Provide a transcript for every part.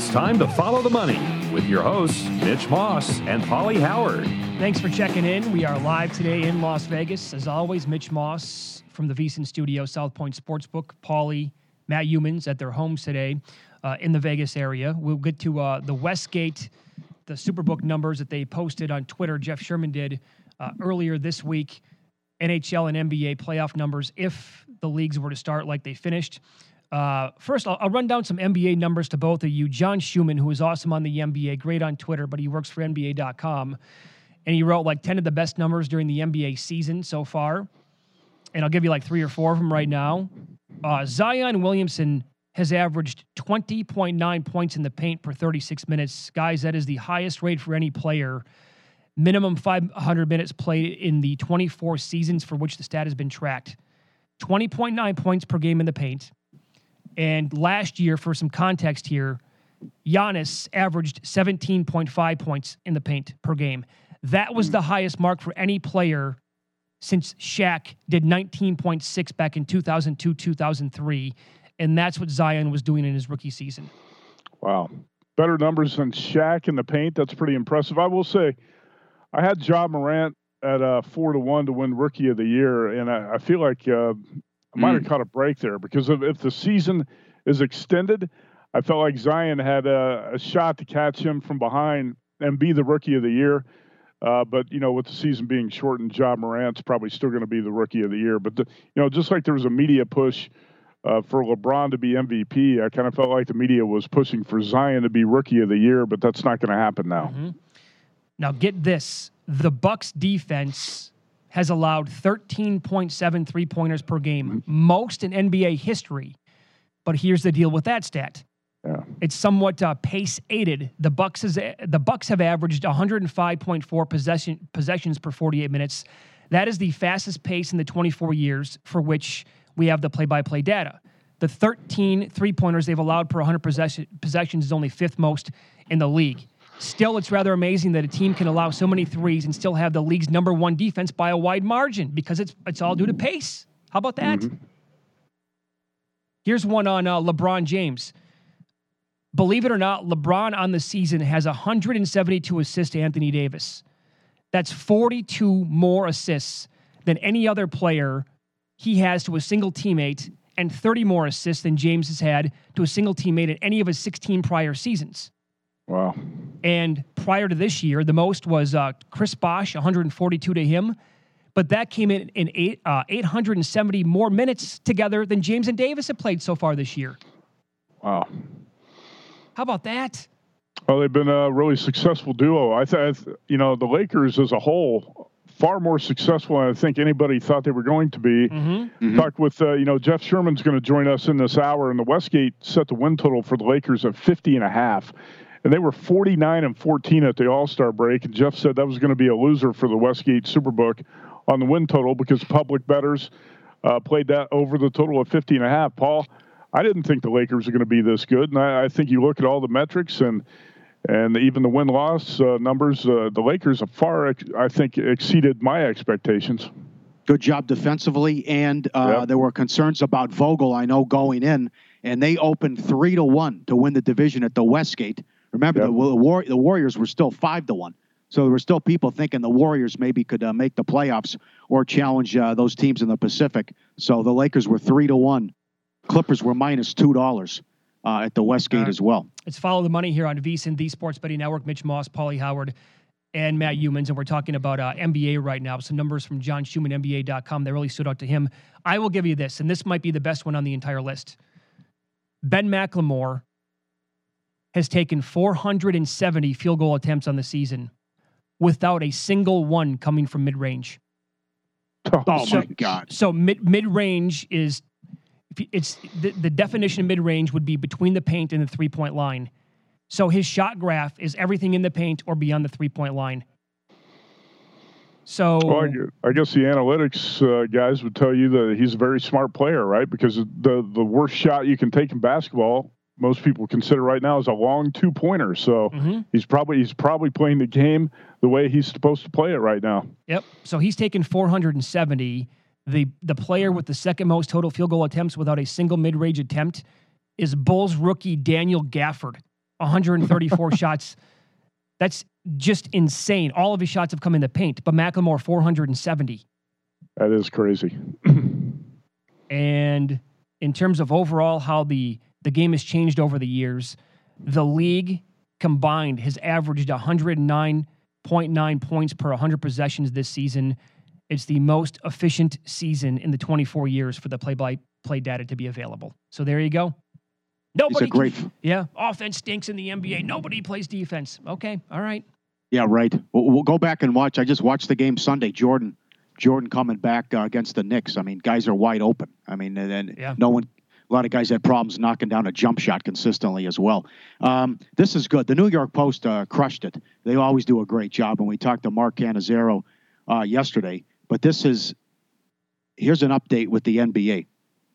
It's time to follow the money with your hosts, Mitch Moss and Paulie Howard. Thanks for checking in. We are live today in Las Vegas. As always, Mitch Moss from the VSiN Studio, South Point Sportsbook. Paulie, Matt Youmans at their homes today in the Vegas area. We'll get to the Westgate, the Superbook numbers that they posted on Twitter. Jeff Sherman did earlier this week. NHL and NBA playoff numbers if the leagues were to start like they finished. First, I'll run down some NBA numbers to both of you. John Schumann, who is awesome on the NBA, great on Twitter, but he works for NBA.com. And he wrote like 10 of the best numbers during the NBA season so far. And I'll give you like 3 or 4 of them right now. Zion Williamson has averaged 20.9 points in the paint per 36 minutes. Guys, that is the highest rate for any player. Minimum 500 minutes played in the 24 seasons for which the stat has been tracked. 20.9 points per game in the paint. And last year, for some context here, Giannis averaged 17.5 points in the paint per game. That was the highest mark for any player since Shaq did 19.6 back in 2002-2003. And that's what Zion was doing in his rookie season. Wow. Better numbers than Shaq in the paint. That's pretty impressive. I will say, I had Ja Morant at 4-1 to win Rookie of the Year, and I feel like I might have caught a break there because if the season is extended, I felt like Zion had a shot to catch him from behind and be the Rookie of the Year. But, you know, with the season being shortened, Ja Morant's probably still going to be the Rookie of the Year. But, just like there was a media push for LeBron to be MVP, I kind of felt like the media was pushing for Zion to be Rookie of the Year, but that's not going to happen now. Mm-hmm. Now, get this. The Bucks defense has allowed 13.7 three-pointers per game, most in NBA history. But here's the deal with that stat. Yeah. It's somewhat pace-aided. The Bucks have averaged 105.4 possessions per 48 minutes. That is the fastest pace in the 24 years for which we have the play-by-play data. The 13 three-pointers they've allowed per 100 possessions is only 5th most in the league. Still, it's rather amazing that a team can allow so many threes and still have the league's number 1 defense by a wide margin because it's all due to pace. How about that? Mm-hmm. Here's one on LeBron James. Believe it or not, LeBron on the season has 172 assists to Anthony Davis. That's 42 more assists than any other player he has to a single teammate and 30 more assists than James has had to a single teammate in any of his 16 prior seasons. Wow. And prior to this year, the most was Chris Bosh, 142 to him. But that came in 870 more minutes together than James and Davis have played so far this year. Wow. How about that? Well, they've been a really successful duo. I thought, the Lakers as a whole, far more successful than I think anybody thought they were going to be. Mm-hmm. Talked with, Jeff Sherman's going to join us in this hour, and the Westgate set the win total for the Lakers at 50.5. And they were 49-14 at the All-Star break. And Jeff said that was going to be a loser for the Westgate Superbook on the win total because public bettors played that over the total of 50.5. Paul, I didn't think the Lakers were going to be this good. And I think you look at all the metrics and even the win-loss numbers, the Lakers have far, I think, exceeded my expectations. Good job defensively. And there were concerns about Vogel, I know, going in. And they opened 3-1 to win the division at the Westgate. Remember, the Warriors were still 5-1. So there were still people thinking the Warriors maybe could make the playoffs or challenge those teams in the Pacific. So the Lakers were 3-1. Clippers were -$2 at the Westgate as well. It's Follow the Money here on VSiN, the Sports Betting Network. Mitch Moss, Paulie Howard, and Matt Youmans. And we're talking about NBA right now. Some numbers from John Schumann, NBA.com, that really stood out to him. I will give you this, and this might be the best one on the entire list. Ben McLemore has taken 470 field goal attempts on the season without a single one coming from mid-range. My God. So mid-range is, it's the definition of mid-range would be between the paint and the three-point line. So his shot graph is everything in the paint or beyond the three-point line. So I guess the analytics guys would tell you that he's a very smart player, right? Because the worst shot you can take in basketball, most people consider right now, is a long 2-pointer. So he's probably playing the game the way he's supposed to play it right now. Yep. So he's taken 470. The player with the second most total field goal attempts without a single mid-range attempt is Bulls rookie Daniel Gafford, 134 shots. That's just insane. All of his shots have come in the paint, but McLemore 470. That is crazy. And in terms of overall how the game has changed over the years, the league combined has averaged 109.9 points per 100 possessions this season. It's the most efficient season in the 24 years for the play-by-play data to be available. So there you go. Nobody. Offense stinks in the NBA. Nobody plays defense. Okay, all right. Yeah, right. We'll go back and watch. I just watched the game Sunday. Jordan coming back against the Knicks. I mean, guys are wide open. I mean, no one. A lot of guys had problems knocking down a jump shot consistently as well. This is good. The New York Post crushed it. They always do a great job. And we talked to Mark Cannizzaro yesterday. But here's an update with the NBA.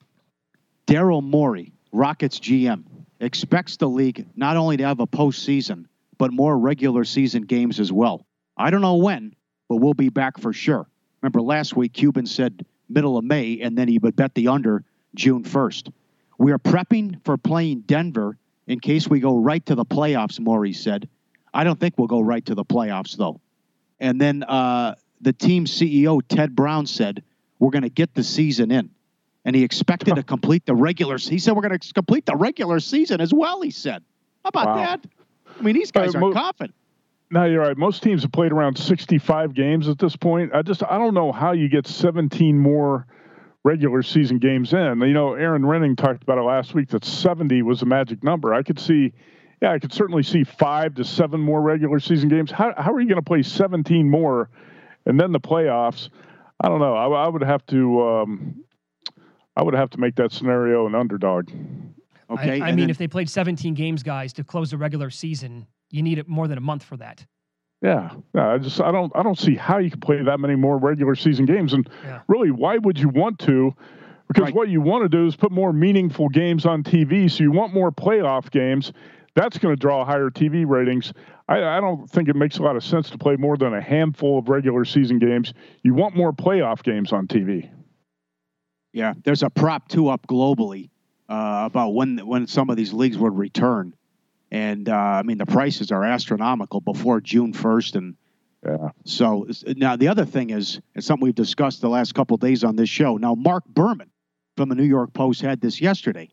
Daryl Morey, Rockets GM, expects the league not only to have a postseason, but more regular season games as well. I don't know when, but we'll be back for sure. Remember last week, Cuban said middle of May, and then he would bet the under June 1st. We are prepping for playing Denver in case we go right to the playoffs, Morey said. I don't think we'll go right to the playoffs, though. And then the team CEO, Ted Brown, said, we're going to get the season in. And he expected to complete the regular season. He said, we're going to complete the regular season as well, he said. How about that? I mean, these guys are confident. No, you're right. Most teams have played around 65 games at this point. I don't know how you get 17 more regular season games in. You know, Aaron Renning talked about it last week that 70 was the magic number. I could certainly see 5 to 7 more regular season games. How are you going to play 17 more and then the playoffs? I don't know. I would have to make that scenario an underdog. Okay. I mean, if they played 17 games, guys, to close the regular season, you need it more than a month for that. Yeah. I don't see how you can play that many more regular season games. And really, why would you want to? Because what you want to do is put more meaningful games on TV. So you want more playoff games. That's going to draw higher TV ratings. I don't think it makes a lot of sense to play more than a handful of regular season games. You want more playoff games on TV. Yeah. There's a prop 2 up globally about when some of these leagues would return. And, I mean, the prices are astronomical before June 1st. And so now the other thing is, it's something we've discussed the last couple of days on this show. Now, Mark Berman from the New York Post had this yesterday.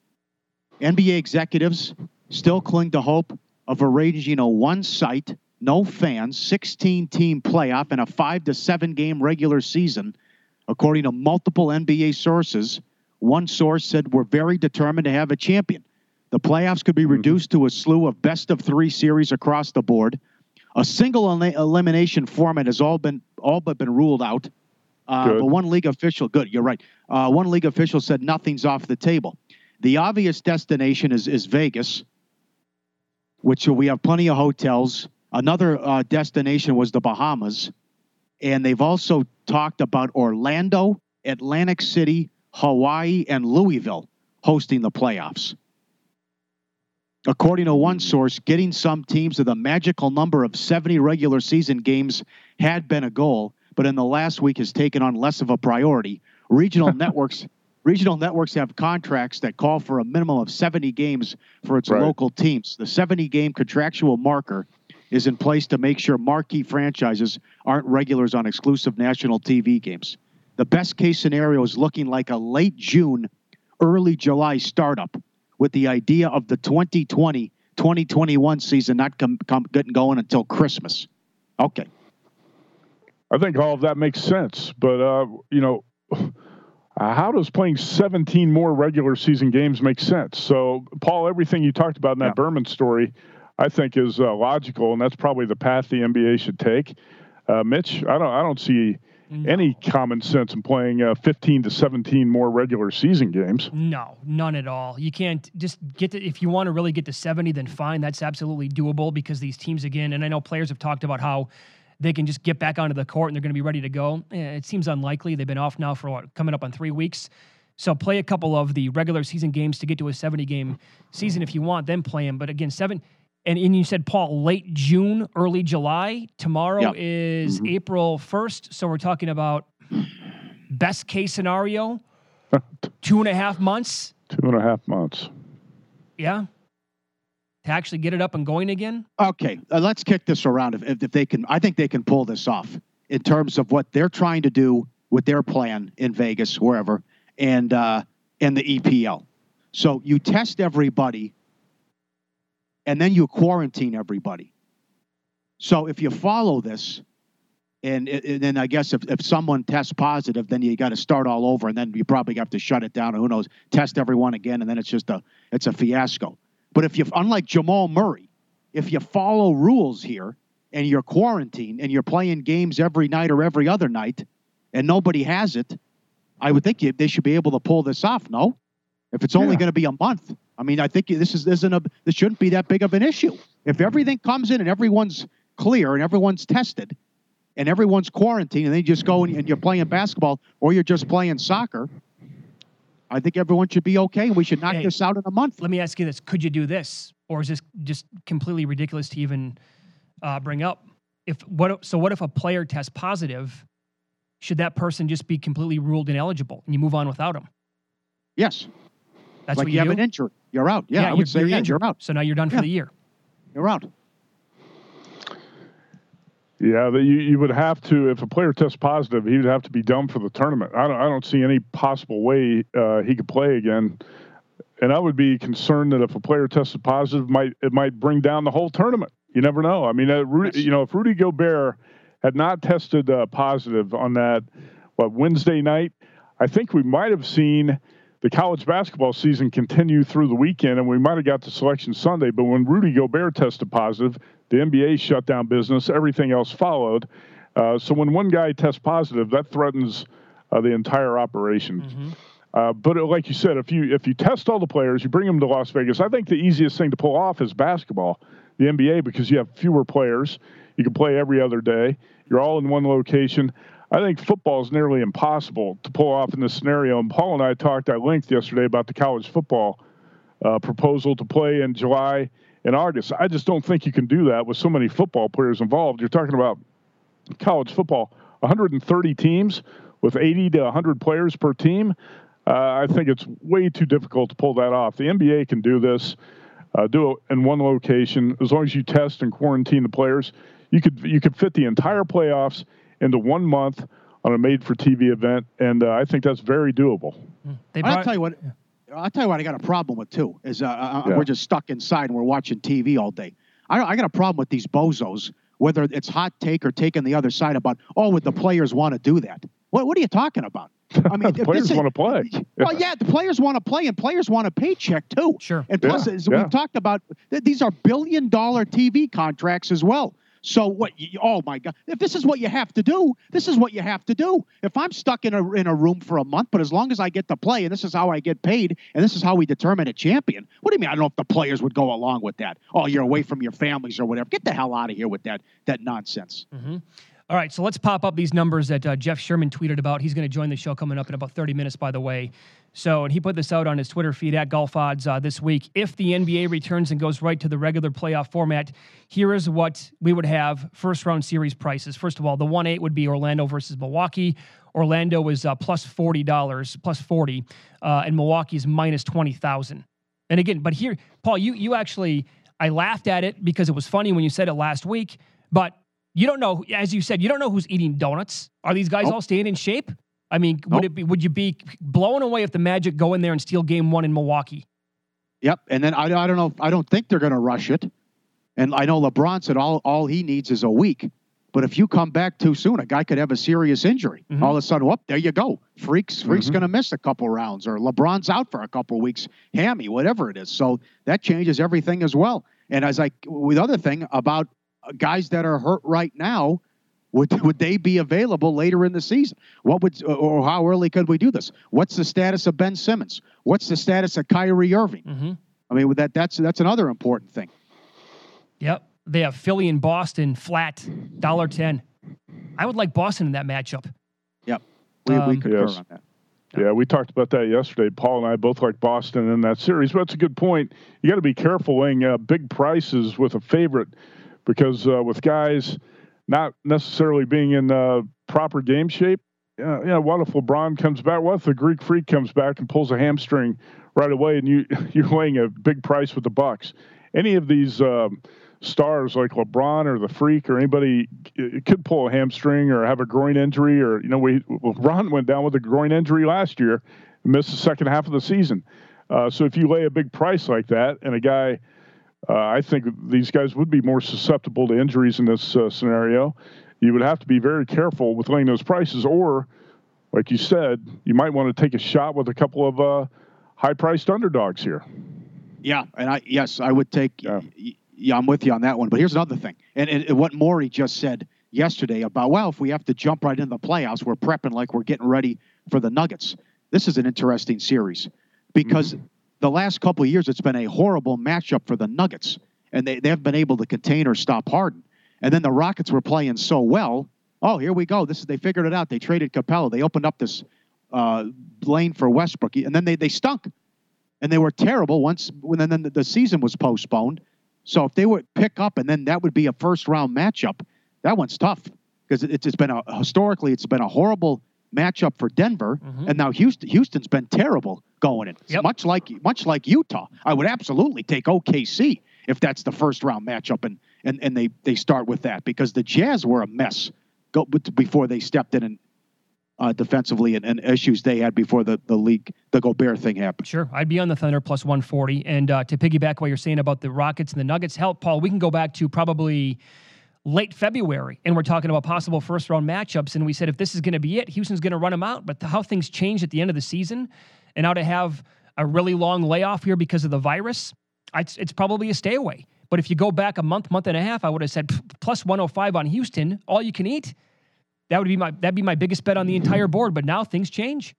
NBA executives still cling to hope of arranging a one-site, no fans, 16-team playoff and a 5 to 7 game regular season, according to multiple NBA sources. One source said we're very determined to have a champion. The playoffs could be reduced to a slew of best-of-3 series across the board. A single elimination format has all but been ruled out. But one league official, you're right. One league official said nothing's off the table. The obvious destination is Vegas, which we have plenty of hotels. Another destination was the Bahamas. And they've also talked about Orlando, Atlantic City, Hawaii, and Louisville hosting the playoffs. According to one source, getting some teams to the magical number of 70 regular season games had been a goal, but in the last week has taken on less of a priority. Regional networks have contracts that call for a minimum of 70 games for its local teams. The 70-game contractual marker is in place to make sure marquee franchises aren't regulars on exclusive national TV games. The best-case scenario is looking like a late June, early July startup, with the idea of the 2020-2021 season not getting going until Christmas. Okay. I think all of that makes sense. But, how does playing 17 more regular season games make sense? So, Paul, everything you talked about in that Berman story, I think is logical, and that's probably the path the NBA should take. Mitch, I don't see any common sense in playing 15 to 17 more regular season games. No, none at all. You can't just if you want to really get to 70, then fine. That's absolutely doable because these teams, again, and I know players have talked about how they can just get back onto the court and they're going to be ready to go. It seems unlikely. They've been off now for coming up on 3 weeks. So play a couple of the regular season games to get to a 70-game season if you want, then play them. But again, and you said, Paul, late June, early July. Tomorrow is April 1st. So we're talking about best case scenario, 2.5 months. 2.5 months. Yeah. to actually get it up and going again? Okay, let's kick this around. If they can, I think they can pull this off in terms of what they're trying to do with their plan in Vegas, wherever, and the EPL. So you test everybody, and then you quarantine everybody. So if you follow this, and then I guess if someone tests positive, then you got to start all over, and then you probably have to shut it down, or who knows, test everyone again, and then it's a fiasco. But if you, unlike Jamal Murray, if you follow rules here and you're quarantined and you're playing games every night or every other night, and nobody has it, I would think they should be able to pull this off. No, if it's only going to be a month, I mean, I think this shouldn't be that big of an issue. If everything comes in and everyone's clear and everyone's tested and everyone's quarantined, and they just go and you're playing basketball or you're just playing soccer, I think everyone should be okay. We should knock this out in a month. Let me ask you this. Could you do this? Or is this just completely ridiculous to even bring up? What if a player tests positive, should that person just be completely ruled ineligible and you move on without him? Yes. That's like what you have do? an injury. You're out. Yeah, I would say you're out. So now you're done for the year. You're out. Yeah, you would have to, if a player tests positive, he would have to be done for the tournament. I don't see any possible way he could play again. And I would be concerned that if a player tested positive, it might bring down the whole tournament. You never know. I mean, if Rudy Gobert had not tested positive on that Wednesday night, I think we might have seen the college basketball season continue through the weekend, and we might have got to Selection Sunday. But when Rudy Gobert tested positive, the NBA shut down business. Everything else followed. So when one guy tests positive, that threatens the entire operation. Mm-hmm. But like you said, if you test all the players, you bring them to Las Vegas. I think the easiest thing to pull off is basketball, the NBA, because you have fewer players. You can play every other day. You're all in one location. I think football is nearly impossible to pull off in this scenario. And Paul and I talked at length yesterday about the college football proposal to play in July and August. I just don't think you can do that with so many football players involved. You're talking about college football, 130 teams with 80 to 100 players per team. I think it's way too difficult to pull that off. The NBA can do this, do it in one location. As long as you test and quarantine the players, you could fit the entire playoffs into 1 month on a made-for-TV event, and I think that's very doable. I'll tell you what I got a problem with, too, is we're just stuck inside and we're watching TV all day. I got a problem with these bozos, whether it's hot take or taking the other side about, would the players want to do that? What are you talking about? I mean, the players want to play. Well, yeah, the players want to play, and players want a paycheck, too. Sure. And plus, as we've talked about, these are billion-dollar TV contracts as well. So what? Oh my God! If this is what you have to do, this is what you have to do. If I'm stuck in a room for a month, but as long as I get to play, and this is how I get paid, and this is how we determine a champion. What do you mean? I don't know if the players would go along with that. Oh, you're away from your families or whatever. Get the hell out of here with that nonsense. Mm-hmm. All right, so let's pop up these numbers that Jeff Sherman tweeted about. He's going to join the show coming up in about 30 minutes, by the way. So, and he put this out on his Twitter feed at Golf Odds this week. If the NBA returns and goes right to the regular playoff format, here is what we would have first-round series prices. First of all, the 1-8 would be Orlando versus Milwaukee. Orlando is plus $40, and Milwaukee's minus 20,000. And again, but here, Paul, you actually, I laughed at it because it was funny when you said it last week, but you don't know, as you said, you don't know who's eating donuts. Are these guys all staying in shape? I mean, would you be blown away if the Magic go in there and steal game one in Milwaukee? Yep. And then I don't know. I don't think they're going to rush it. And I know LeBron said all he needs is a week. But if you come back too soon, a guy could have a serious injury. Mm-hmm. All of a sudden, there you go. Freak's going to miss a couple rounds, or LeBron's out for a couple weeks, hammy, whatever it is. So that changes everything as well. And with other thing about guys that are hurt right now, would they be available later in the season? Or how early could we do this? What's the status of Ben Simmons? What's the status of Kyrie Irving? Mm-hmm. I mean, that's another important thing. Yep. They have Philly and Boston flat, $1.10. I would like Boston in that matchup. Yep. We concur on that. Yeah, we talked about that yesterday. Paul and I both like Boston in that series. But that's a good point. You got to be careful laying big prices with a favorite, because with guys not necessarily being in proper game shape, what if LeBron comes back? What if the Greek Freak comes back and pulls a hamstring right away, and you're laying a big price with the Bucks? any of these stars like LeBron or the Freak or anybody could pull a hamstring or have a groin injury, or LeBron went down with a groin injury last year and missed the second half of the season. So if you lay a big price like that, and a guy, I think these guys would be more susceptible to injuries in this scenario, you would have to be very careful with laying those prices, or like you said, you might want to take a shot with a couple of high-priced underdogs here. Yeah, and I would take. Yeah, I'm with you on that one. But here's another thing, and what Maury just said yesterday about, well, if we have to jump right into the playoffs, we're prepping like we're getting ready for the Nuggets. This is an interesting series because the last couple of years it's been a horrible matchup for the Nuggets, and they haven't been able to contain or stop Harden. And then the Rockets were playing so well. Oh, here we go. They figured it out. They traded Capella. They opened up this lane for Westbrook, and then they stunk, and they were terrible when then the season was postponed. So if they would pick up, and then that would be a first-round matchup, that one's tough because it's been historically a horrible matchup for Denver, and now Houston's been terrible going in. Yep. Much like Utah, I would absolutely take OKC if that's the first-round matchup, and they start with that because the Jazz were a mess before they stepped in and defensively and issues they had before the Gobert thing happened. Sure. I'd be on the Thunder plus 140. And to piggyback what you're saying about the Rockets and the Nuggets, Paul, we can go back to probably late February, and we're talking about possible first-round matchups, and we said if this is going to be it, Houston's going to run them out. But how things changed at the end of the season, and now to have a really long layoff here because of the virus, it's probably a stay away. But if you go back a month and a half, I would have said plus 105 on Houston, all you can eat. That'd be my biggest bet on the entire board, but now things change.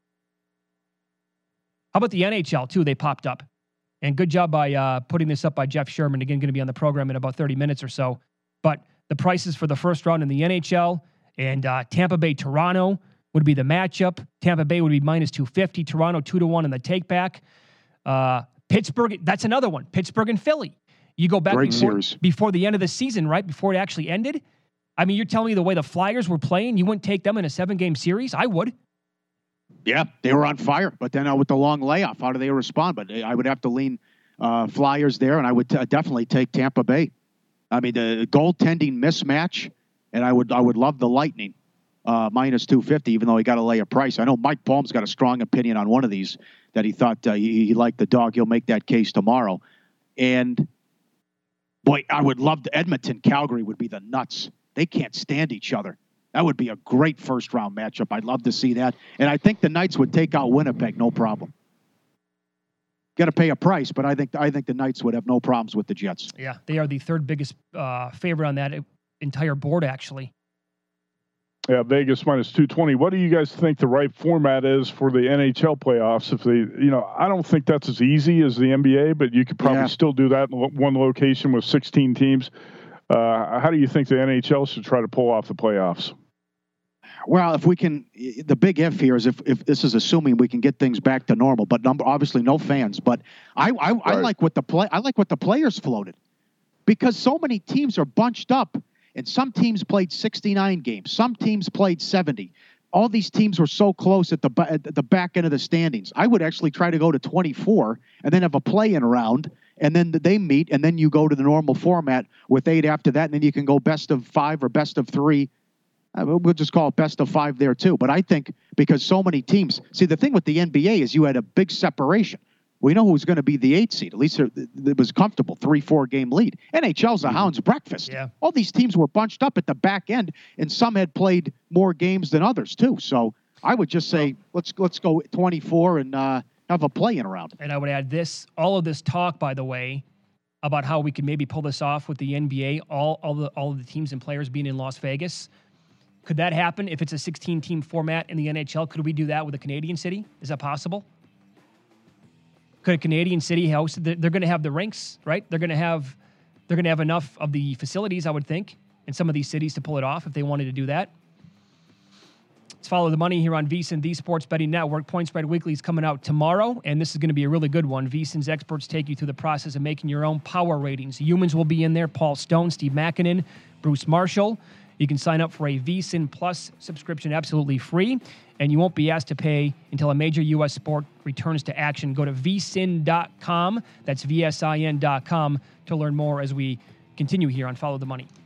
How about the NHL, too? They popped up. And good job by putting this up by Jeff Sherman. Again, going to be on the program in about 30 minutes or so. But the prices for the first round in the NHL and Tampa Bay, Toronto would be the matchup. Tampa Bay would be minus 250. Toronto 2-1 in the take-back. Pittsburgh, that's another one. Pittsburgh and Philly. You go back before the end of the season, right? Before it actually ended. I mean, you're telling me the way the Flyers were playing, you wouldn't take them in a 7-game series? I would. Yeah, they were on fire. But then with the long layoff, how do they respond? But I would have to lean Flyers there, and I would definitely take Tampa Bay. I mean, the goaltending mismatch, and I would love the Lightning minus 250, even though he got to lay a price. I know Mike Palm's got a strong opinion on one of these that he thought he liked the dog. He'll make that case tomorrow. And, boy, I would love Edmonton. Calgary would be the nuts. They can't stand each other. That would be a great first-round matchup. I'd love to see that. And I think the Knights would take out Winnipeg, no problem. Got to pay a price, but I think the Knights would have no problems with the Jets. Yeah, they are the third biggest favorite on that entire board, actually. Yeah, Vegas minus 220. What do you guys think the right format is for the NHL playoffs? If I don't think that's as easy as the NBA, but you could probably still do that in one location with 16 teams. How do you think the NHL should try to pull off the playoffs? Well, if we can, the big if here is if this is assuming we can get things back to normal, but obviously no fans. But I like what the players floated, because so many teams are bunched up, and some teams played 69 games, some teams played 70. All these teams were so close at the back end of the standings. I would actually try to go to 24 and then have a play-in round, and then they meet, and then you go to the normal format with 8 after that, and then you can go best of 5 or best of 3. We'll just call it best of 5 there, too. But I think because so many teams – see, the thing with the NBA is you had a big separation. We know who's going to be the 8th seed. At least it was comfortable, 3-4 game lead. NHL's a hound's breakfast. Yeah. All these teams were bunched up at the back end, and some had played more games than others, too. So I would just say let's go 24 and have a play-in round. And I would add all of this talk, by the way, about how we could maybe pull this off with the NBA, all of the teams and players being in Las Vegas. Could that happen if it's a 16-team format in the NHL? Could we do that with a Canadian city? Is that possible? Could a Canadian city host? They're going to have the rinks, right? They're going to have enough of the facilities, I would think, in some of these cities to pull it off if they wanted to do that. Let's follow the money here on VSiN, the Sports Betting Network. Point Spread Weekly is coming out tomorrow, and this is going to be a really good one. VSiN's experts take you through the process of making your own power ratings. Humans will be in there: Paul Stone, Steve Makinen, Bruce Marshall. You can sign up for a VSiN Plus subscription absolutely free, and you won't be asked to pay until a major U.S. sport returns to action. Go to vsin.com, that's VSIN.com, to learn more as we continue here on Follow the Money.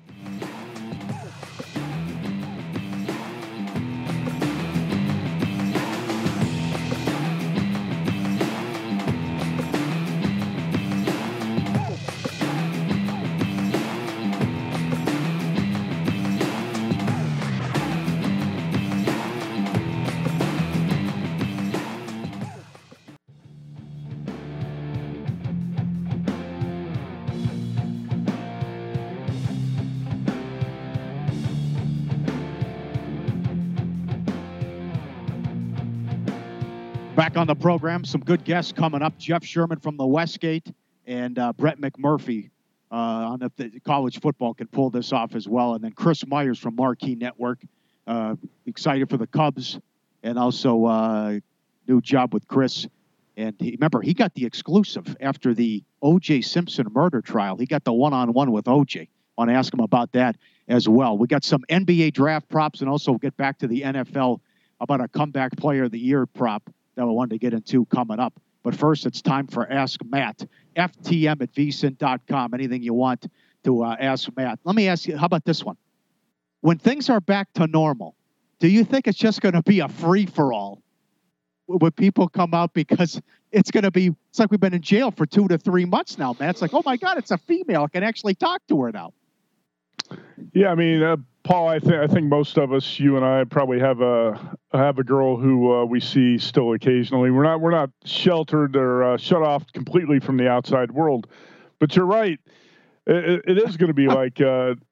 Back on the program, some good guests coming up. Jeff Sherman from the Westgate and Brett McMurphy on the college football can pull this off as well. And then Chris Myers from Marquee Network. Excited for the Cubs and also new job with Chris. And remember, he got the exclusive after the O.J. Simpson murder trial. He got the one-on-one with O.J. I want to ask him about that as well. We got some NBA draft props and also get back to the NFL about a comeback player of the year prop that we wanted to get into coming up. But first, it's time for Ask Matt. FTM at vsin.com. Anything you want to ask Matt. Let me ask you, how about this one? When things are back to normal, do you think it's just going to be a free-for-all? Would people come out because it's going to be, it's like we've been in jail for 2 to 3 months now, Matt. It's like, oh, my God, it's a female. I can actually talk to her now. Yeah, I mean, Paul, I think most of us, you and I, probably have a girl who we see still occasionally. We're not sheltered or shut off completely from the outside world, but you're right. It is going to be like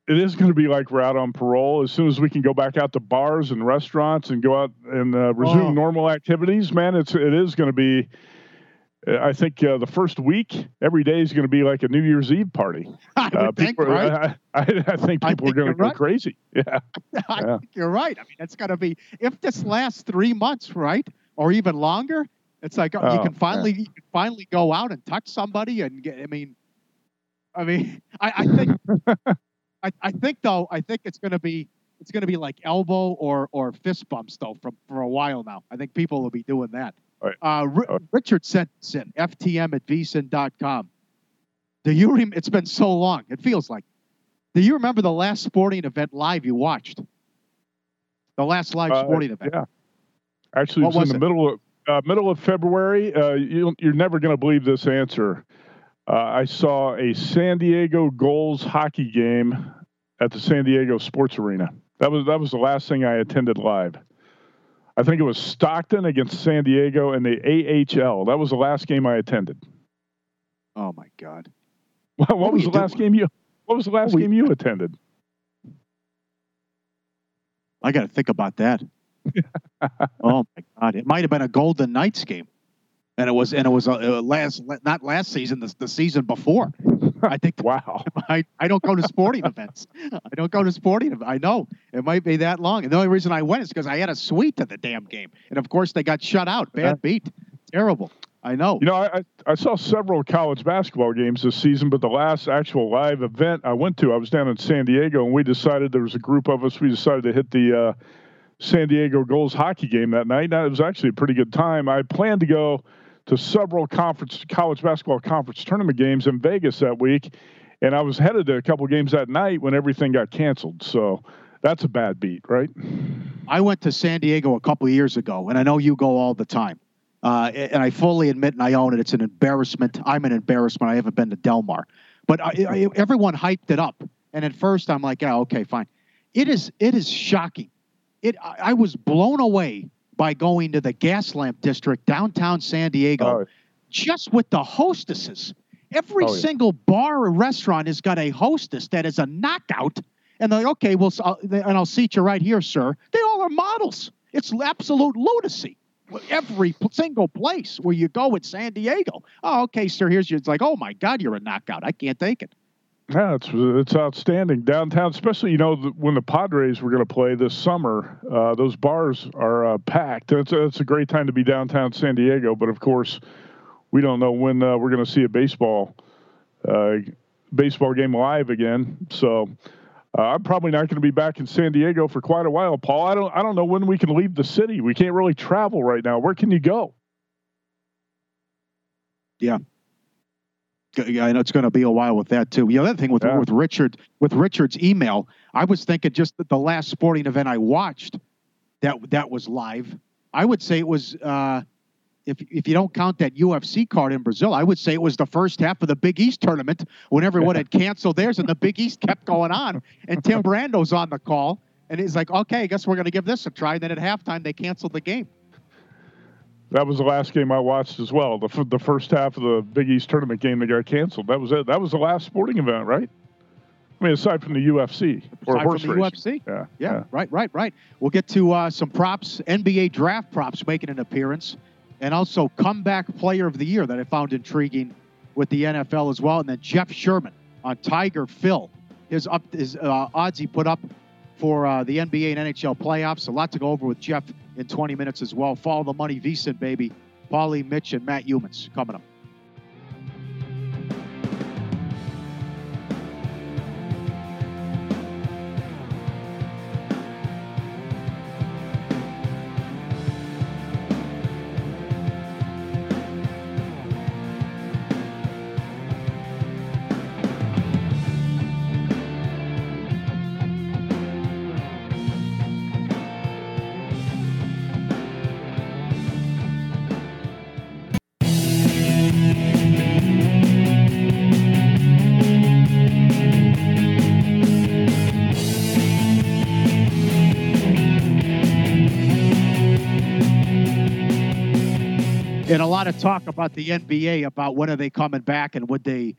we're out on parole. As soon as we can go back out to bars and restaurants and go out and resume normal activities, man, it is going to be. I think the first week, every day is going to be like a New Year's Eve party. I think, right? I think people are going to go crazy. Yeah. I think you're right. I mean, it's going to be, if this lasts 3 months, right, or even longer, it's like you can finally go out and touch somebody and get. I mean, I think I think it's going to be like elbow or fist bumps though for a while now. I think people will be doing that. Right. Richard sent us in, FTM at vsin.com. It's been so long. It feels like. Do you remember the last sporting event live you watched? The last live sporting event. Yeah. Actually, it was in the middle of February. You're never going to believe this answer. I saw a San Diego Gulls hockey game at the San Diego Sports Arena. That was the last thing I attended live. I think it was Stockton against San Diego in the AHL. That was the last game I attended. Oh my God! What was the last game you attended? I got to think about that. Oh my God! It might have been a Golden Knights game, and it was not last season, the season before. I think. Wow. I don't go to sporting events. I know it might be that long, and the only reason I went is because I had a suite to the damn game, and of course they got shut out. Bad beat. Terrible. I know. You know, I saw several college basketball games this season, but the last actual live event I went to, I was down in San Diego, and we decided there was a group of us. We decided to hit the San Diego Gulls hockey game that night. Now, it was actually a pretty good time. I planned to go to several college basketball conference tournament games in Vegas that week, and I was headed to a couple games that night when everything got canceled. So that's a bad beat, right? I went to San Diego a couple of years ago, and I know you go all the time. And I fully admit and I own it. It's an embarrassment. I'm an embarrassment. I haven't been to Del Mar. But everyone hyped it up. And at first I'm like, yeah, okay, fine. It is shocking. I was blown away by going to the Gaslamp District, downtown San Diego, just with the hostesses. Every single bar or restaurant has got a hostess that is a knockout. And they're like, okay, well, I'll seat you right here, sir. They all are models. It's absolute lunacy. Every single place where you go in San Diego. Oh, okay, sir, here's your, it's like, oh my God, you're a knockout. I can't take it. Yeah, it's outstanding downtown, especially, when the Padres were going to play this summer. Those bars are packed. It's a great time to be downtown San Diego, but of course, we don't know when we're going to see a baseball game live again. So I'm probably not going to be back in San Diego for quite a while, Paul. I don't know when we can leave the city. We can't really travel right now. Where can you go? Yeah. I know it's going to be a while with that too. The other thing with Richard's email, I was thinking just that the last sporting event I watched that was live, I would say it was if you don't count that UFC card in Brazil, I would say it was the first half of the Big East tournament when everyone had canceled theirs and the Big East kept going on. And Tim Brando's on the call, and he's like, okay, I guess we're going to give this a try. And then at halftime, they canceled the game. That was the last game I watched as well. The first half of the Big East tournament game that got canceled. That was it. That was the last sporting event, right? I mean, aside from the UFC or horse racing. UFC. Yeah. Right. We'll get to some props, NBA draft props making an appearance, and also comeback player of the year that I found intriguing with the NFL as well. And then Jeff Sherman on Tiger Phil, his odds he put up for the NBA and NHL playoffs. A lot to go over with Jeff in 20 minutes as well. Follow the money, VSiN, baby. Paulie, Mitch, and Matt Youmans coming up. And a lot of talk about the NBA, about when are they coming back and would they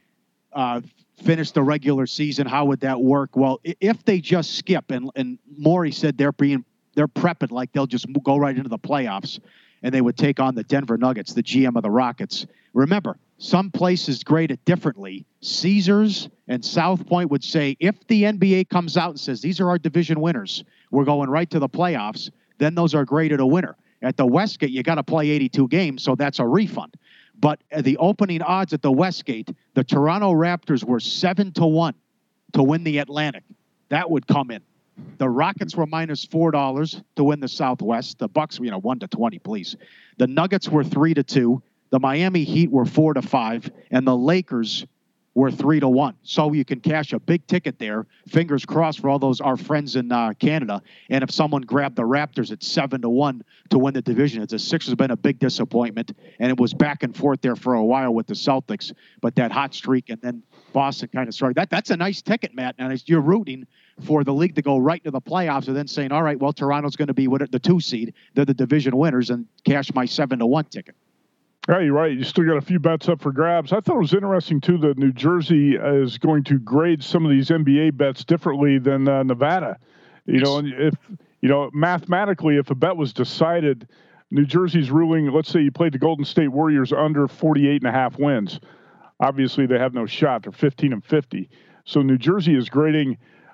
finish the regular season? How would that work? Well, if they just skip, and Morey said they're prepping like they'll just go right into the playoffs and they would take on the Denver Nuggets, the GM of the Rockets. Remember, some places grade it differently. Caesars and South Point would say if the NBA comes out and says these are our division winners, we're going right to the playoffs, then those are graded a winner. At the Westgate, you got to play 82 games, so that's a refund. But the opening odds at the Westgate, the Toronto Raptors were 7-1 to win the Atlantic. That would come in. The Rockets were minus $4 to win the Southwest. The Bucks, 1-20, please. The Nuggets were 3-2. The Miami Heat were 4-5, and the Lakers were 3-1. So you can cash a big ticket there. Fingers crossed for all those our friends in Canada. And if someone grabbed the Raptors at 7-1 to win the division, the Sixers have been a big disappointment, and it was back and forth there for a while with the Celtics. But that hot streak, and then Boston kind of started. That's a nice ticket, Matt. And you're rooting for the league to go right to the playoffs, and then saying, all right, well, Toronto's going to be the 2 seed. They're the division winners, and cash my 7-1 ticket. Yeah, you're right. You still got a few bets up for grabs. I thought it was interesting, too, that New Jersey is going to grade some of these NBA bets differently than Nevada. And mathematically, if a bet was decided, New Jersey's ruling, let's say you played the Golden State Warriors under 48.5 wins. Obviously, they have no shot. They're 15-50. So New Jersey is grading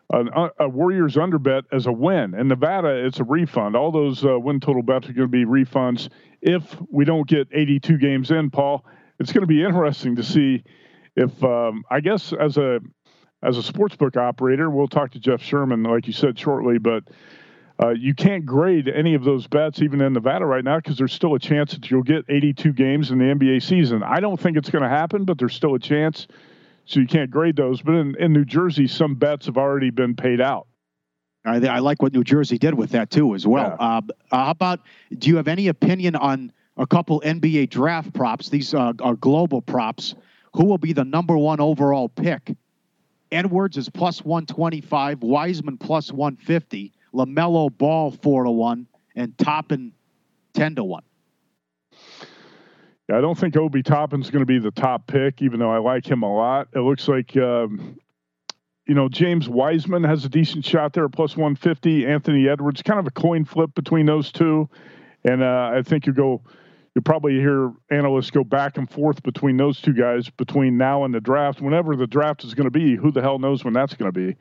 a Warriors under bet as a win. In Nevada, it's a refund. All those win total bets are going to be refunds. If we don't get 82 games in, Paul, it's going to be interesting to see if, I guess, as a sportsbook operator, we'll talk to Jeff Sherman, like you said, shortly, but you can't grade any of those bets even in Nevada right now because there's still a chance that you'll get 82 games in the NBA season. I don't think it's going to happen, but there's still a chance, so you can't grade those. But in New Jersey, some bets have already been paid out. I like what New Jersey did with that, too, as well. Yeah. How about, do you have any opinion on a couple NBA draft props? These are global props. Who will be the number 1 overall pick? Edwards is plus 125, Wiseman plus 150, LaMelo Ball 4-1, and Toppin 10-1. Yeah, I don't think Obi Toppin's going to be the top pick, even though I like him a lot. It looks like... James Wiseman has a decent shot there, plus 150. Anthony Edwards, kind of a coin flip between those two. And I think you'll probably hear analysts go back and forth between those two guys between now and the draft. Whenever the draft is going to be, who the hell knows when that's going to be.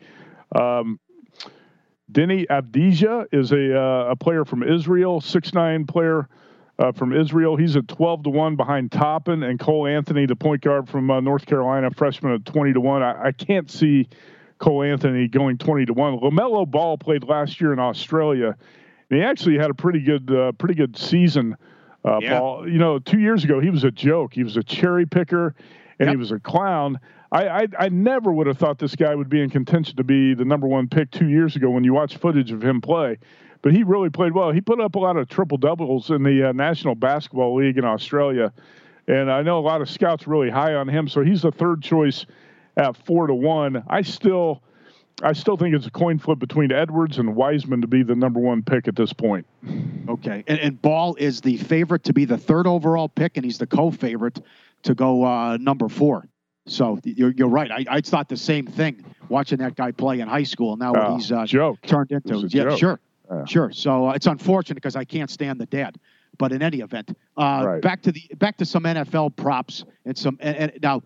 Denny Avdija is a player from Israel, 6'9" player from Israel. He's at 12-1 behind Toppin, and Cole Anthony, the point guard from North Carolina, freshman, at 20-1. I can't see Cole Anthony going 20-1. LaMelo Ball played last year in Australia, and he actually had a pretty good season. Paul, 2 years ago he was a joke. He was a cherry picker, and he was a clown. I never would have thought this guy would be in contention to be the number one pick 2 years ago when you watch footage of him play. But he really played well. He put up a lot of triple-doubles in the National Basketball League in Australia. And I know a lot of scouts really high on him, so he's the third choice at 4-1. I still think it's a coin flip between Edwards and Wiseman to be the number one pick at this point. Okay, and Ball is the favorite to be the third overall pick, and he's the co-favorite to go number 4. So you're right. I thought the same thing watching that guy play in high school. Now what he's turned into. Yeah, sure. Sure. So it's unfortunate because I can't stand the dad. But in any event, back to some NFL props and some. And now,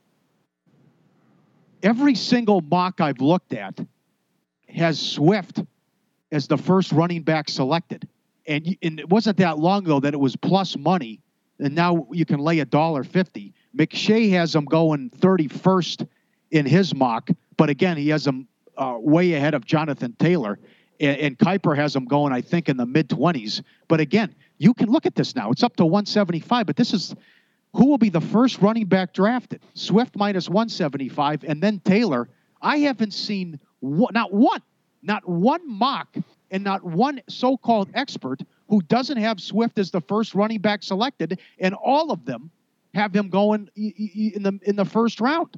every single mock I've looked at has Swift as the first running back selected, and it wasn't that long ago that it was plus money, and now you can lay $1.50. McShay has him going 31st in his mock, but again, he has him way ahead of Jonathan Taylor. And Kuiper has him going, I think, in the mid-20s. But again, you can look at this now. It's up to 175, but this is who will be the first running back drafted. Swift minus 175, and then Taylor. I haven't seen not one mock and not one so-called expert who doesn't have Swift as the first running back selected, and all of them have him going in the first round.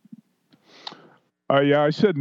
I said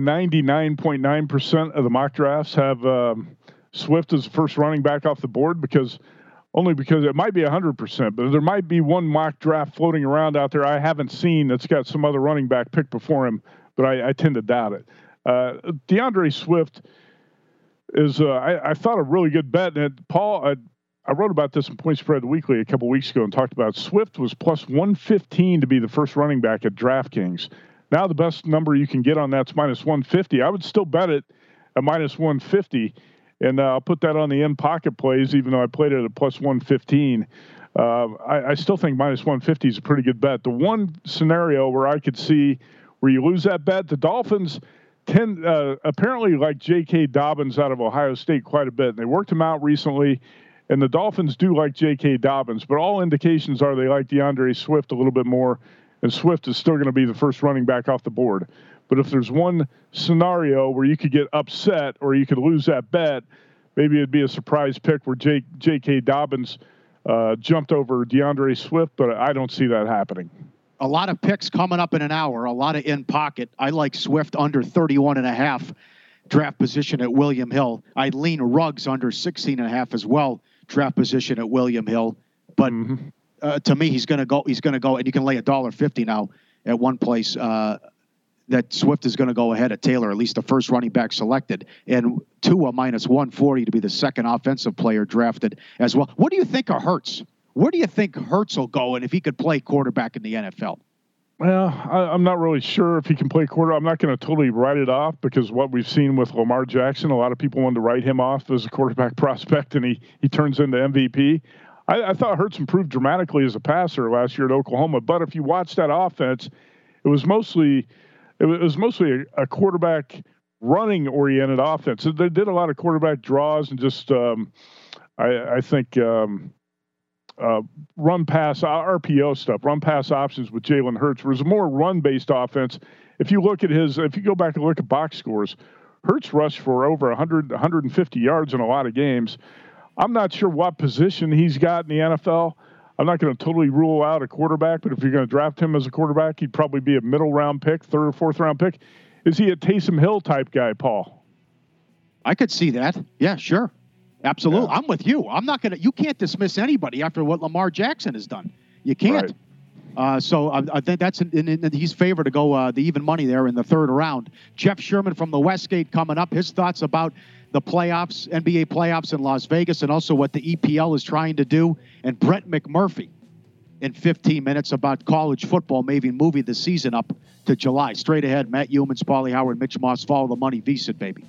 99.9% of the mock drafts have Swift as the first running back off the board because it might be 100%, but there might be one mock draft floating around out there I haven't seen that's got some other running back picked before him, but I tend to doubt it. DeAndre Swift is, I thought, a really good bet. And Paul, I wrote about this in Point Spread Weekly a couple weeks ago and talked about Swift was plus 115 to be the first running back at DraftKings. Now the best number you can get on that's minus 150. I would still bet it at minus 150, and I'll put that on the in-pocket plays, even though I played it at plus 115. I still think minus 150 is a pretty good bet. The one scenario where I could see where you lose that bet, the Dolphins apparently like J.K. Dobbins out of Ohio State quite a bit. And they worked him out recently, and the Dolphins do like J.K. Dobbins, but all indications are they like DeAndre Swift a little bit more. And Swift is still going to be the first running back off the board. But if there's one scenario where you could get upset or you could lose that bet, maybe it'd be a surprise pick where J.K. Dobbins jumped over DeAndre Swift, but I don't see that happening. A lot of picks coming up in an hour, a lot of in pocket. I like Swift under 31.5 draft position at William Hill. I'd lean Ruggs under 16.5 as well, draft position at William Hill. But to me, he's going to go, and you can lay $1.50 now at one place that Swift is going to go ahead of Taylor, at least the first running back selected, and Tua minus 140 to be the second offensive player drafted as well. What do you think of Hurts? Where do you think Hurts will go, and if he could play quarterback in the NFL? Well, I'm not really sure if he can play quarterback. I'm not going to totally write it off because what we've seen with Lamar Jackson, a lot of people wanted to write him off as a quarterback prospect, and he turns into MVP. I thought Hurts improved dramatically as a passer last year at Oklahoma, but if you watch that offense, it was mostly a quarterback running oriented offense. They did a lot of quarterback draws and just I think run pass RPO stuff, run pass options with Jalen Hurts. It was a more run based offense. If you go back and look at box scores, Hurts rushed for over 150 yards in a lot of games. I'm not sure what position he's got in the NFL. I'm not going to totally rule out a quarterback, but if you're going to draft him as a quarterback, he'd probably be a middle round pick, third or fourth round pick. Is he a Taysom Hill type guy, Paul? I could see that. Yeah, sure. Absolutely. Yeah. I'm with you. You can't dismiss anybody after what Lamar Jackson has done. You can't. Right. So I think he's favored to go the even money there in the third round. Jeff Sherman from the Westgate coming up. His thoughts about the playoffs, NBA playoffs in Las Vegas, and also what the EPL is trying to do. And Brett McMurphy in 15 minutes about college football, maybe moving the season up to July. Straight ahead, Matt Youmans, Paulie Howard, Mitch Moss. Follow the money, VSiN, baby.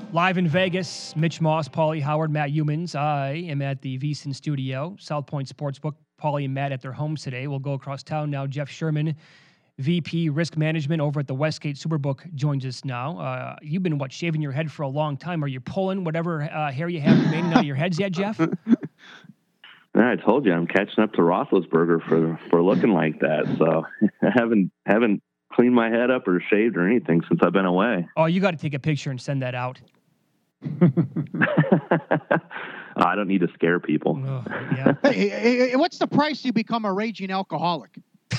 Live in Vegas, Mitch Moss, Paulie Howard, Matt Humans. I am at the VSiN studio, South Point Sportsbook. Paulie and Matt at their homes today. We'll go across town now. Jeff Sherman, VP Risk Management over at the Westgate Superbook, joins us now. You've been, shaving your head for a long time. Are you pulling whatever hair you have remaining out of your heads yet, Jeff? I told you I'm catching up to Roethlisberger for looking like that. So I haven't cleaned my head up or shaved or anything since I've been away. Oh, you got to take a picture and send that out. I don't need to scare people. Oh, yeah. Hey, what's the price you become a raging alcoholic?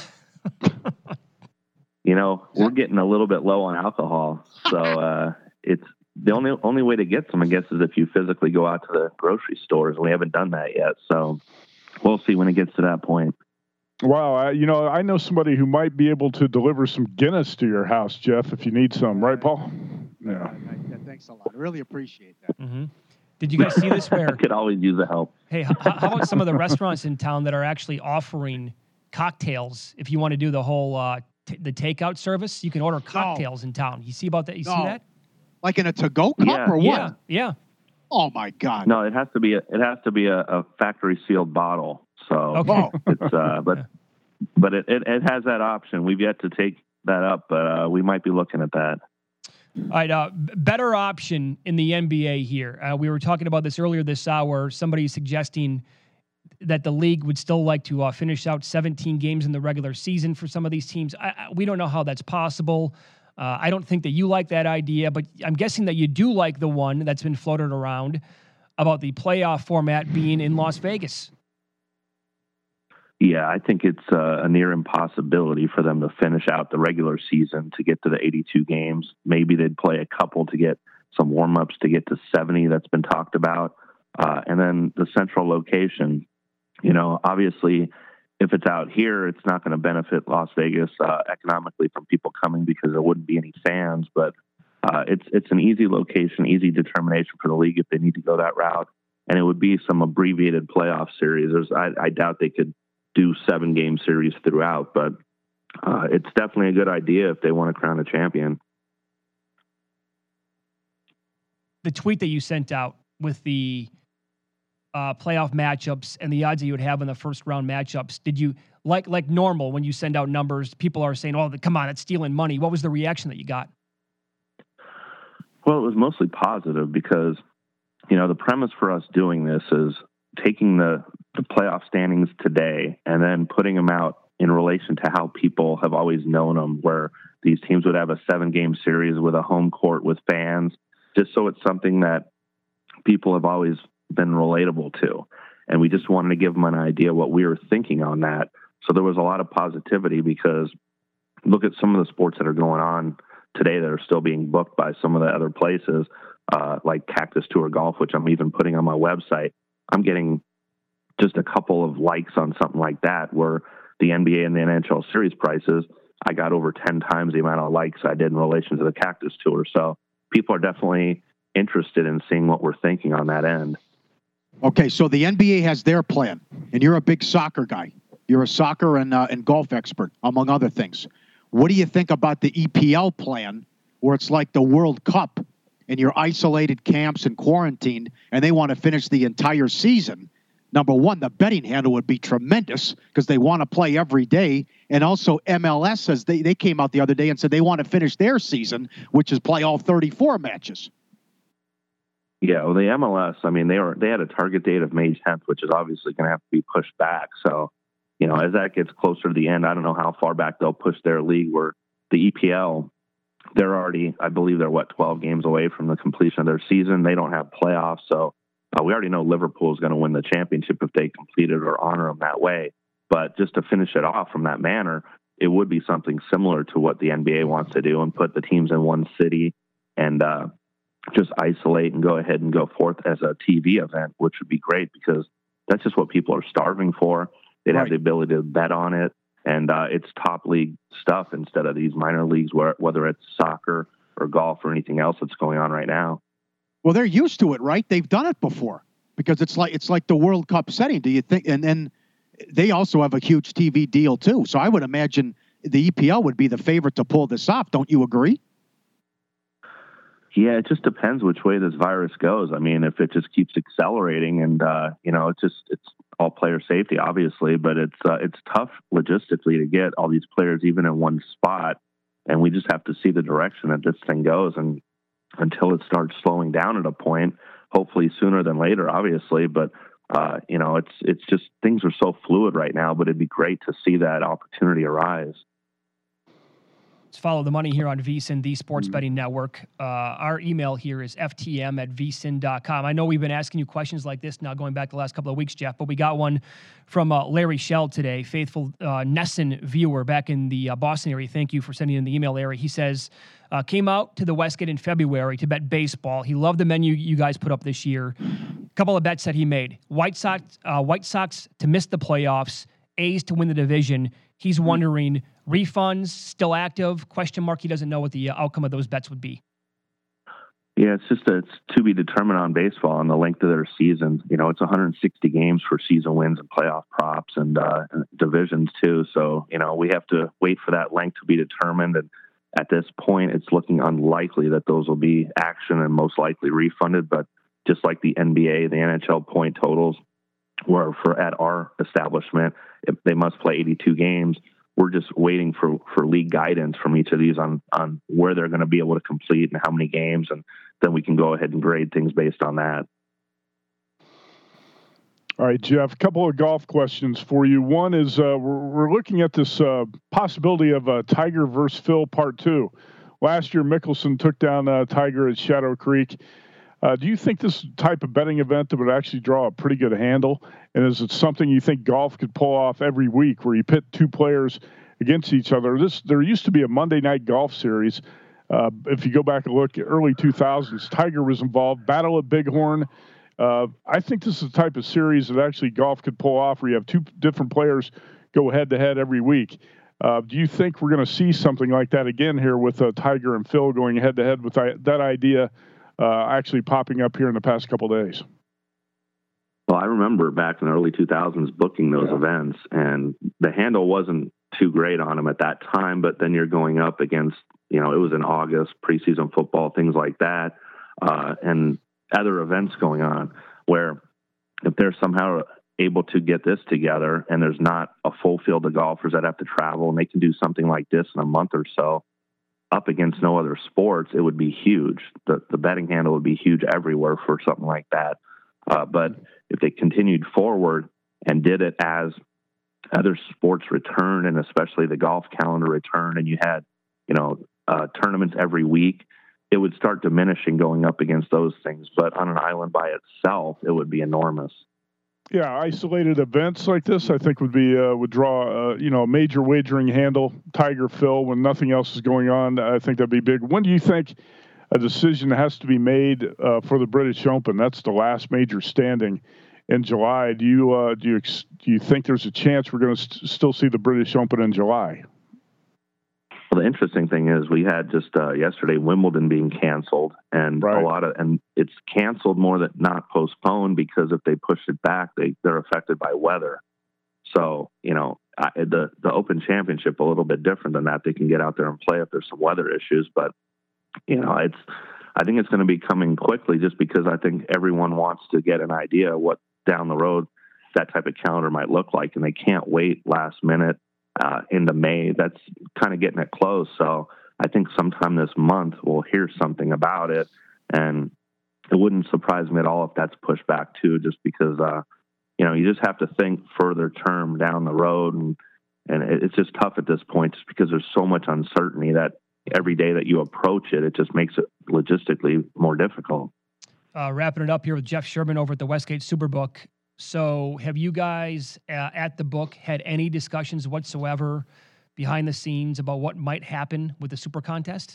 We're getting a little bit low on alcohol, so it's the only way to get some, I guess, is if you physically go out to the grocery stores. We haven't done that yet, so we'll see when it gets to that point. Wow, I know somebody who might be able to deliver some Guinness to your house, Jeff, if you need some, right, Paul? Yeah. Thanks a lot. I really appreciate that. Mm-hmm. Did you guys see this? Where I could always use the help. Hey, how about some of the restaurants in town that are actually offering cocktails? If you want to do the whole the takeout service, you can order cocktails in town. You see about that? You see that? Like in a to-go cup or what? Yeah. Oh my God. No, it has to be a factory sealed bottle. So okay. It's but it has that option. We've yet to take that up, but we might be looking at that. All right, better option in the NBA here. We were talking about this earlier this hour. Somebody suggesting that the league would still like to finish out 17 games in the regular season for some of these teams. We don't know how that's possible. I don't think that you like that idea, but I'm guessing that you do like the one that's been floated around about the playoff format being in Las Vegas. Yeah, I think it's a near impossibility for them to finish out the regular season to get to the 82 games. Maybe they'd play a couple to get some warm-ups to get to 70 that's been talked about. And then the central location, obviously if it's out here, it's not going to benefit Las Vegas economically from people coming because there wouldn't be any fans. But it's an easy location, easy determination for the league if they need to go that route. And it would be some abbreviated playoff series. I doubt they could do 7-game series throughout, but it's definitely a good idea if they want to crown a champion. The tweet that you sent out with the playoff matchups and the odds that you would have in the first round matchups, did you like normal when you send out numbers, people are saying, oh, come on, it's stealing money. What was the reaction that you got? Well, it was mostly positive because, the premise for us doing this is taking the playoff standings today and then putting them out in relation to how people have always known them, where these teams would have a 7-game series with a home court with fans, just so it's something that people have always been relatable to. And we just wanted to give them an idea what we were thinking on that. So there was a lot of positivity because look at some of the sports that are going on today that are still being booked by some of the other places, like Cactus Tour Golf, which I'm even putting on my website. I'm getting just a couple of likes on something like that, where the NBA and the NHL series prices, I got over 10 times the amount of likes I did in relation to the Cactus Tour. So people are definitely interested in seeing what we're thinking on that end. Okay, so the NBA has their plan, and you're a big soccer guy. You're a soccer and golf expert, among other things. What do you think about the EPL plan, where it's like the World Cup, and you're isolated camps and quarantined, and they want to finish the entire season? Number one, the betting handle would be tremendous because they want to play every day. And also MLS says they came out the other day and said they want to finish their season, which is play all 34 matches. Yeah, well, the MLS, they had a target date of May 10th, which is obviously going to have to be pushed back. So, as that gets closer to the end, I don't know how far back they'll push their league, where the EPL, they're already, I believe they're 12 games away from the completion of their season. They don't have playoffs. So we already know Liverpool is going to win the championship if they complete it or honor them that way. But just to finish it off from that manner, it would be something similar to what the NBA wants to do and put the teams in one city and just isolate and go ahead and go forth as a TV event, which would be great because that's just what people are starving for. They'd have the ability to bet on it, and it's top league stuff instead of these minor leagues, whether it's soccer or golf or anything else that's going on right now. Well, they're used to it, right? They've done it before because it's like the World Cup setting. Do you think? And then they also have a huge TV deal too. So I would imagine the EPL would be the favorite to pull this off. Don't you agree? Yeah, it just depends which way this virus goes. I mean, if it just keeps accelerating and, it's all player safety, obviously, but it's tough logistically to get all these players even in one spot. And we just have to see the direction that this thing goes. And until it starts slowing down at a point, hopefully sooner than later, obviously. But, it's just things are so fluid right now, but it'd be great to see that opportunity arise. Let's follow the money here on VSiN, the Sports Betting Network. Our email here is ftm@vsin.com. I know we've been asking you questions like this now going back the last couple of weeks, Jeff, but we got one from Larry Shell today, faithful Nesson viewer back in the Boston area. Thank you for sending in the email, Larry. He says, came out to the Westgate in February to bet baseball. He loved the menu you guys put up this year. A couple of bets that he made. White Sox to miss the playoffs, A's to win the division. He's wondering, refunds still active? Question mark. He doesn't know what the outcome of those bets would be. Yeah, it's to be determined on baseball and the length of their season. It's 160 games for season wins and playoff props and divisions too. So, we have to wait for that length to be determined. And at this point, it's looking unlikely that those will be action and most likely refunded. But just like the NBA, the NHL point totals were at our establishment, if they must play 82 games. We're just waiting for league guidance from each of these on where they're going to be able to complete and how many games, and then we can go ahead and grade things based on that. All right, Jeff, a couple of golf questions for you. One is we're looking at this possibility of Tiger versus Phil Part 2. Last year, Mickelson took down Tiger at Shadow Creek. Do you think this type of betting event that would actually draw a pretty good handle? And is it something you think golf could pull off every week where you pit two players against each other? There used to be a Monday night golf series. If you go back and look at early 2000s, Tiger was involved, Battle at Bighorn. I think this is the type of series that actually golf could pull off where you have two different players go head-to-head every week. Do you think we're going to see something like that again here with Tiger and Phil going head-to-head with that idea actually popping up here in the past couple of days? Well, I remember back in the early 2000s booking those events, and the handle wasn't too great on them at that time, but then you're going up against, it was in August, preseason football, things like that, and other events going on where if they're somehow able to get this together and there's not a full field of golfers that have to travel and they can do something like this in a month or so up against no other sports, it would be huge. The betting handle would be huge everywhere for something like that. But if they continued forward and did it as other sports returned, and especially the golf calendar returned, and you had, tournaments every week, it would start diminishing going up against those things. But on an island by itself, it would be enormous. Yeah, isolated events like this, I think, would draw a major wagering handle. Tiger, Phil, when nothing else is going on, I think that'd be big. When do you think a decision has to be made for the British Open? That's the last major standing in July. Do you think there's a chance we're going to still see the British Open in July? Well, the interesting thing is we had just yesterday Wimbledon being canceled, and right. and it's canceled more than not postponed, because if they push it back, they're affected by weather. So the Open Championship a little bit different than that. They can get out there and play if there's some weather issues, but I think it's going to be coming quickly, just because I think everyone wants to get an idea of what down the road that type of calendar might look like, and they can't wait last minute into May. That's kind of getting it close. So I think sometime this month we'll hear something about it, and it wouldn't surprise me at all if that's pushed back too, just because, you just have to think further term down the road. And it's just tough at this point, just because there's so much uncertainty that every day that you approach it, it just makes it logistically more difficult. Wrapping it up here with Jeff Sherman over at the Westgate Superbook. So have you guys at the book had any discussions whatsoever behind the scenes about what might happen with the Super Contest?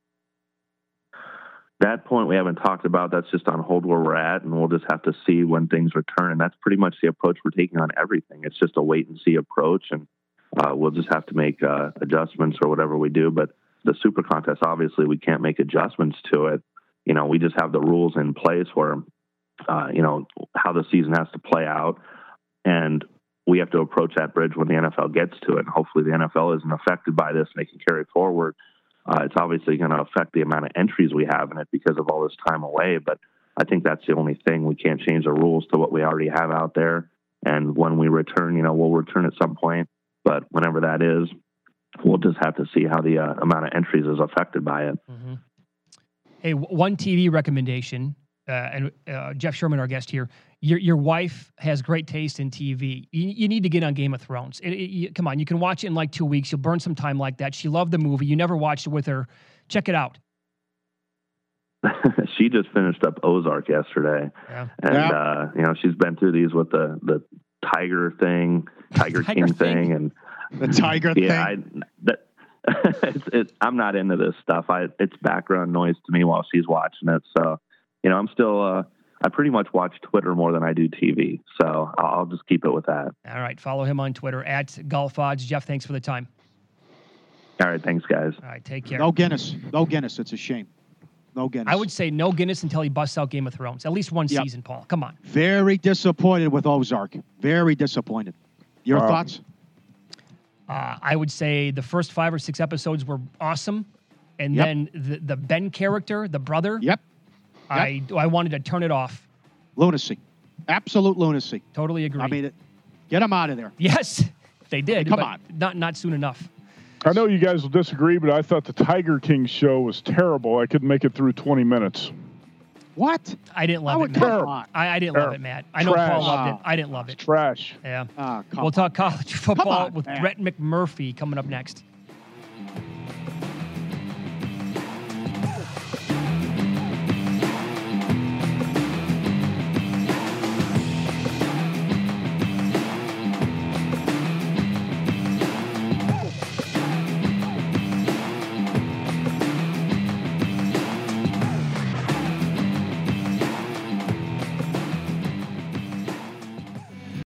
That point we haven't talked about. That's just on hold where we're at, and we'll just have to see when things return. And that's pretty much the approach we're taking on everything. It's just a wait and see approach, and we'll just have to make adjustments or whatever we do. But the Super Contest, obviously, we can't make adjustments to it. We just have the rules in place where how the season has to play out, and we have to approach that bridge when the NFL gets to it. And hopefully the NFL isn't affected by this and they can carry forward. It's obviously going to affect the amount of entries we have in it because of all this time away, but I think that's the only thing. We can't change the rules to what we already have out there. And when we return, we'll return at some point, but whenever that is, we'll just have to see how the amount of entries is affected by it. Mm-hmm. Hey, one TV recommendation, and Jeff Sherman, our guest here, your wife has great taste in TV. You need to get on Game of Thrones. Come on, you can watch it in like 2 weeks. You'll burn some time like that. She loved the movie. You never watched it with her. Check it out. She just finished up Ozark yesterday. Yeah. And, she's been through these with the Tiger King thing. And the Tiger thing. I'm not into this stuff. It's background noise to me while she's watching it. So, I'm still, I pretty much watch Twitter more than I do TV. So I'll just keep it with that. All right. Follow him on Twitter @GolfOdds. Jeff, thanks for the time. All right. Thanks, guys. All right. Take care. No Guinness. No Guinness. It's a shame. No Guinness. I would say no Guinness until he busts out Game of Thrones. At least one season, Paul. Come on. Very disappointed with Ozark. Very disappointed. Your thoughts? I would say the first 5 or 6 episodes were awesome. And then the Ben character, the brother. Yep. I wanted to turn it off. Lunacy. Absolute lunacy. Totally agree. I mean, get him out of there. Yes, they did. Come on. Not soon enough. I know you guys will disagree, but I thought the Tiger King show was terrible. I couldn't make it through 20 minutes. What? I didn't love it, Matt. I didn't love it, Matt. I know Paul loved it. I didn't love it. Trash. Yeah. Come we'll talk college football with Matt. Brett McMurphy coming up next.